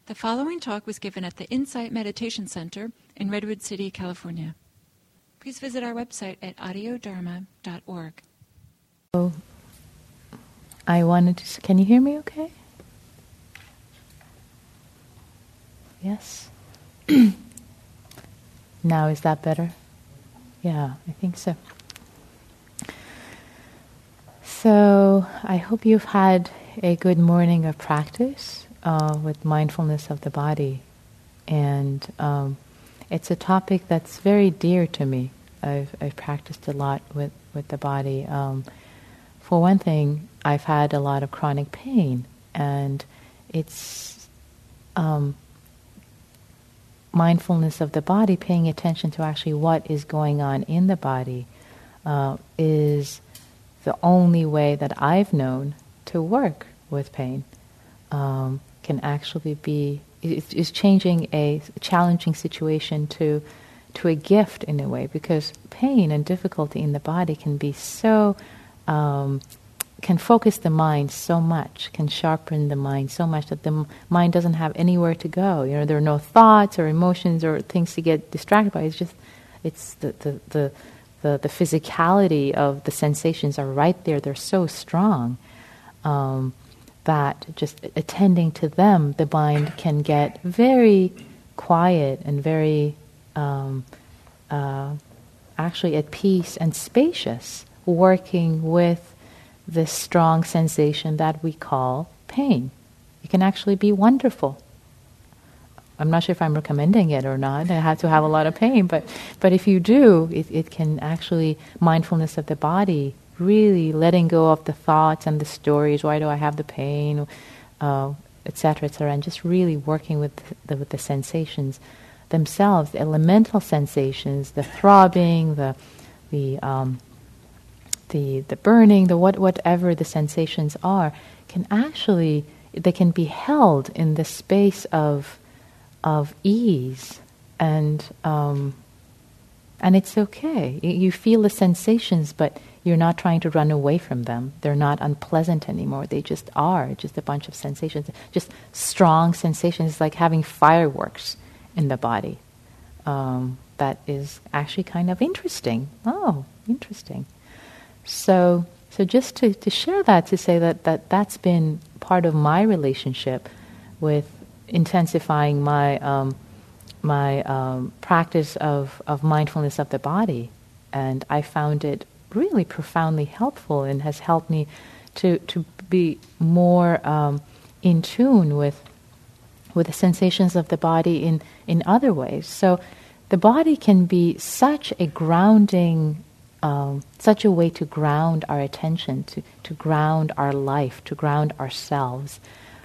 The following talk was given at the Insight Meditation Center in Redwood City, California. Please visit our website at audiodharma.org. So, I wanted to... Can you hear me okay? Yes? Now, is that better? Yeah, I think so. So, I hope you've had a good morning of practice with mindfulness of the body. And it's a topic that's very dear to me. I've practiced a lot with the body. For one thing, I've had a lot of chronic pain, and it's mindfulness of the body, paying attention to actually what is going on in the body, is the only way that I've known to work with pain. Can actually be, is changing a challenging situation to a gift in a way, because pain and difficulty in the body can be so, can focus the mind so much, can sharpen the mind so much that the mind doesn't have anywhere to go. You know, there are no thoughts or emotions or things to get distracted by. It's just, it's the physicality of the sensations are right there. They're so strong. That just attending to them, the mind can get very quiet and very actually at peace and spacious, working with this strong sensation that we call pain. It can actually be wonderful. I'm not sure if I'm recommending it or not. I have to have a lot of pain, but if you do, it can actually, mindfulness of the body, really letting go of the thoughts and the stories, why do I have the pain, etc., and just really working with the sensations themselves, the elemental sensations, the throbbing, the burning, whatever the sensations are, can actually, they can be held in the space of ease, and it's okay. You feel the sensations, but you're not trying to run away from them. They're not unpleasant anymore. They just are, just a bunch of sensations, just strong sensations. It's like having fireworks in the body. That is actually kind of interesting. Oh, interesting. So just to share that, to say that's been part of my relationship with intensifying my practice of mindfulness of the body, and I found it really profoundly helpful, and has helped me to be more in tune with the sensations of the body in other ways. So the body can be such a grounding, such a way to ground our attention, to ground our life, to ground ourselves.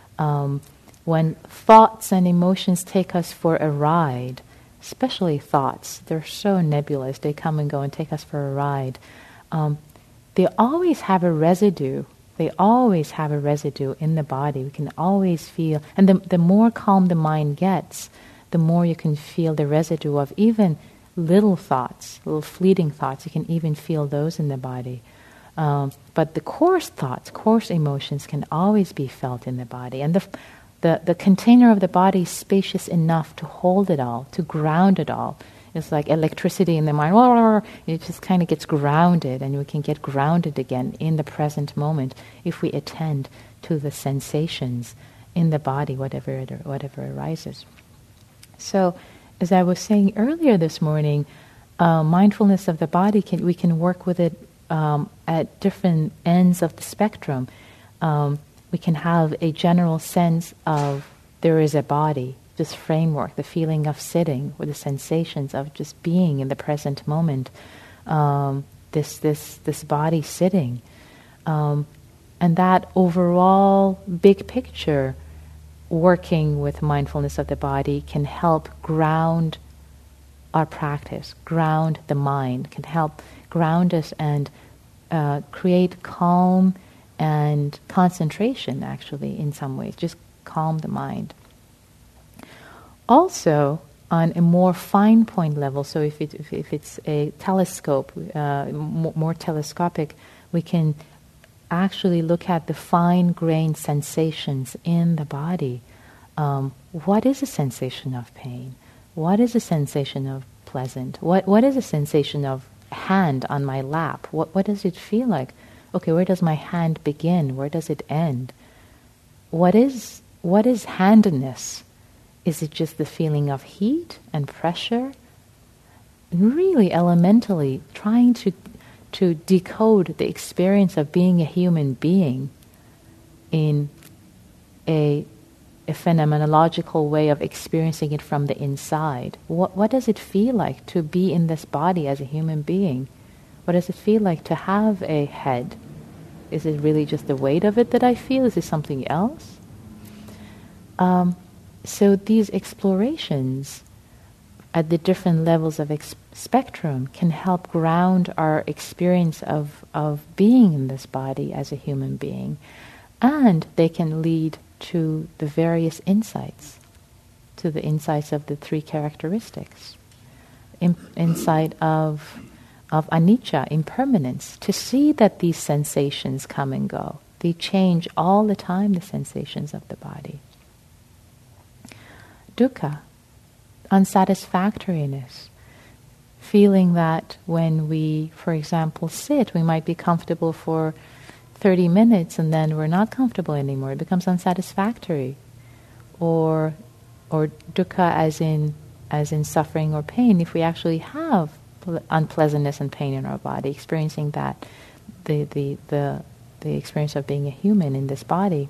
When thoughts and emotions take us for a ride, especially thoughts, they're so nebulous, they come and go and take us for a ride. They always have a residue. They always have a residue in the body. We can always feel, and the more calm the mind gets, the more you can feel the residue of even little thoughts, little fleeting thoughts. You can even feel those in the body. But the coarse thoughts, coarse emotions can always be felt in the body. And the container of the body is spacious enough to hold it all, to ground it all. It's like electricity in the mind. It just kind of gets grounded, and we can get grounded again in the present moment if we attend to the sensations in the body, whatever arises. So, as I was saying earlier this morning, mindfulness of the body, we can work with it at different ends of the spectrum. We can have a general sense of there is a body, this framework, the feeling of sitting, or the sensations of just being in the present moment, this body sitting, and that overall big picture, working with mindfulness of the body, can help ground our practice, ground the mind, can help ground us and create calm and concentration, actually, in some ways, just calm the mind. Also, on a more fine point level, so if it's a telescope, more telescopic, we can actually look at the fine-grained sensations in the body, what is a sensation of pain? What is a sensation of pleasant? What is a sensation of hand on my lap? What does it feel like? Okay, where does my hand begin? Where does it end? What is handedness? Is it just the feeling of heat and pressure? Really elementally trying to decode the experience of being a human being in a phenomenological way of experiencing it from the inside. What does it feel like to be in this body as a human being? What does it feel like to have a head? Is it really just the weight of it that I feel? Is it something else? So these explorations at the different levels of spectrum can help ground our experience of being in this body as a human being. And they can lead to the various insights, to the insights of the three characteristics. Insight of anicca, impermanence, to see that these sensations come and go. They change all the time, the sensations of the body. Dukkha, unsatisfactoriness, feeling that when we, for example, sit, we might be comfortable for 30 minutes and then we're not comfortable anymore. It becomes unsatisfactory. Or dukkha as in suffering or pain. If we actually have unpleasantness and pain in our body, experiencing that, the experience of being a human in this body.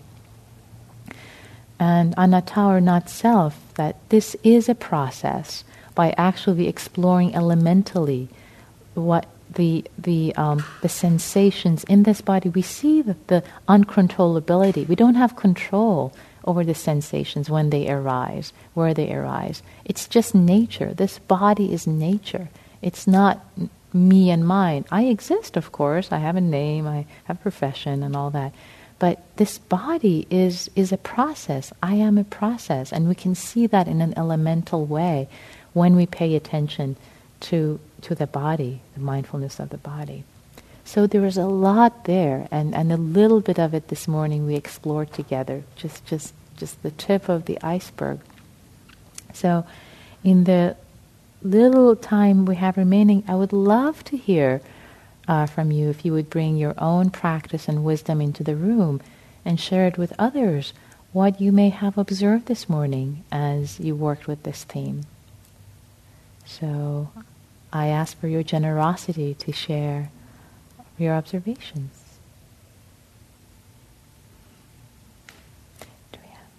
And anatta, or not self, that this is a process by actually exploring elementally what the sensations in this body. We see that the uncontrollability. We don't have control over the sensations when they arise, where they arise. It's just nature. This body is nature. It's not me and mine. I exist, of course. I have a name, I have a profession and all that. But this body is a process. I am a process. And we can see that in an elemental way when we pay attention to the body, the mindfulness of the body. So there is a lot there, and a little bit of it this morning we explored together, just the tip of the iceberg. So in the little time we have remaining, I would love to hear from you if you would bring your own practice and wisdom into the room and share it with others, what you may have observed this morning as you worked with this theme. So I ask for your generosity to share your observations. Do we have?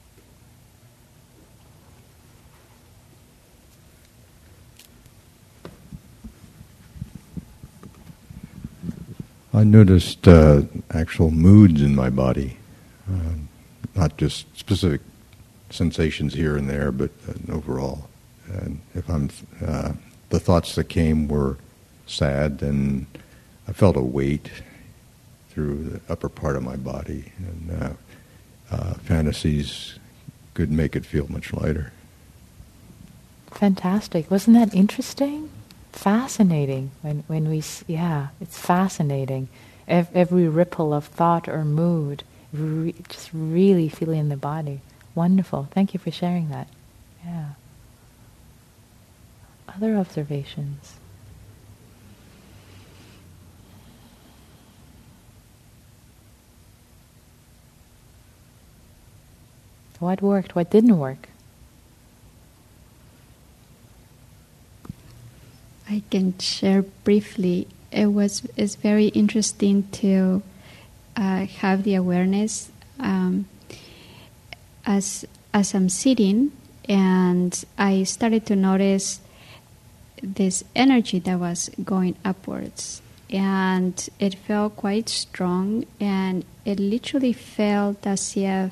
I noticed actual moods in my body, not just specific sensations here and there, but overall. And if I'm, the thoughts that came were sad, then I felt a weight through the upper part of my body, and fantasies could make it feel much lighter. Fantastic! Wasn't that interesting? Fascinating. When we, it's fascinating. Every ripple of thought or mood, just really feeling in the body. Wonderful. Thank you for sharing that. Yeah. Other observations? What worked? What didn't work? I can share briefly. It's very interesting to have the awareness as I'm sitting, and I started to notice this energy that was going upwards, and it felt quite strong, and it literally felt as if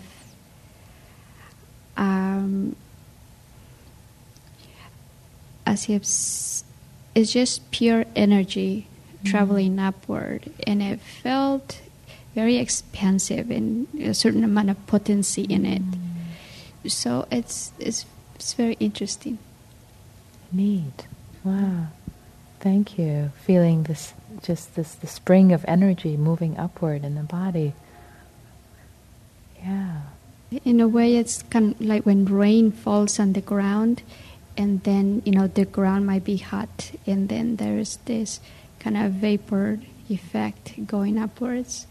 it's just pure energy traveling upward, and it felt very expansive and a certain amount of potency in it. So it's very interesting. Neat. Wow. Thank you. Feeling the spring of energy moving upward in the body. Yeah. In a way, it's kind of like when rain falls on the ground, and then, the ground might be hot, and then there's this kind of vapor effect going upwards.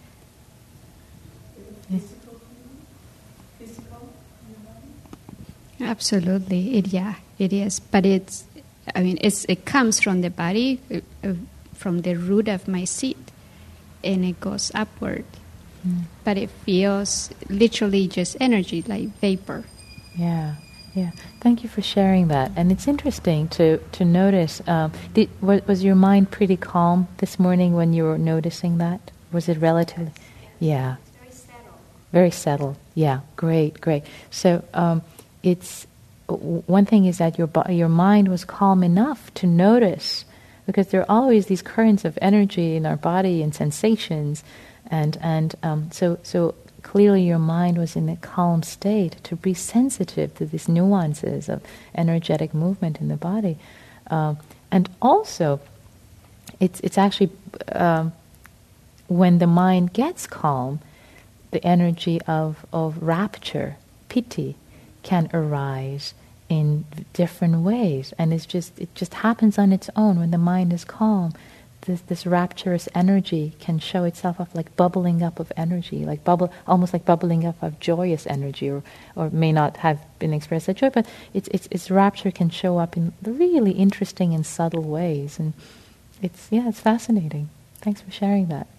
Absolutely, it is. But it comes from the body, from the root of my seat, and it goes upward. But it feels literally just energy, like vapor. Yeah. Thank you for sharing that. And it's interesting to notice. Was your mind pretty calm this morning when you were noticing that? Was it relatively? Yeah. Very settled. Very settled. Yeah. Great. So it's one thing is that your mind was calm enough to notice, because there are always these currents of energy in our body and sensations, and so clearly your mind was in a calm state to be sensitive to these nuances of energetic movement in the body, and also it's actually when the mind gets calm, the energy of rapture, piti, can arise in different ways, and it just happens on its own when the mind is calm. This rapturous energy can show itself up like bubbling up of energy, almost like bubbling up of joyous energy, or may not have been expressed as joy, but its rapture can show up in really interesting and subtle ways, and it's fascinating. Thanks for sharing that.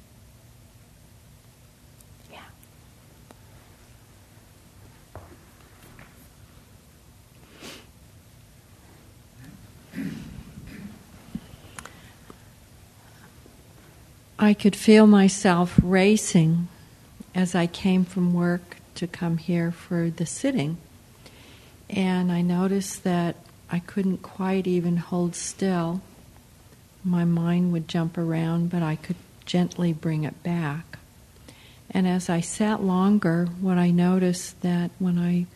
I could feel myself racing as I came from work to come here for the sitting. And I noticed that I couldn't quite even hold still. My mind would jump around, but I could gently bring it back. And as I sat longer, what I noticed that when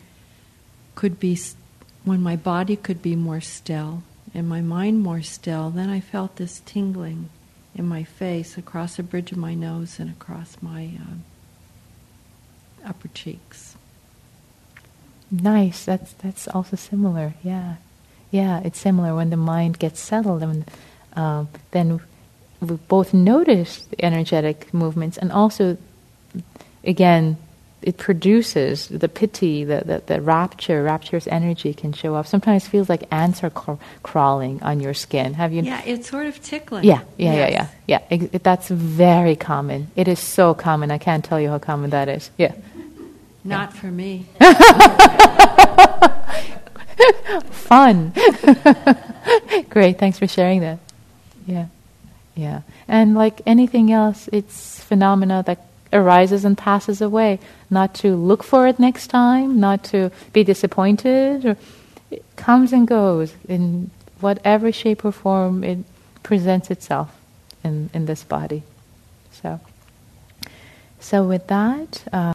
my body could be more still and my mind more still, then I felt this tingling in my face, across the bridge of my nose and across my upper cheeks. Nice. That's also similar. Yeah, it's similar. When the mind gets settled, and then we both notice the energetic movements, and also, again, it produces the piti, the rapturous energy can show up. Sometimes it feels like ants are crawling on your skin. Have you? Yeah, it's sort of tickling. Yeah. That's very common. It is so common. I can't tell you how common that is. Yeah. Not for me. Fun. Great. Thanks for sharing that. Yeah. And like anything else, it's phenomena that arises and passes away. Not to look for it next time, not to be disappointed. It comes and goes in whatever shape or form it presents itself in this body. So with that.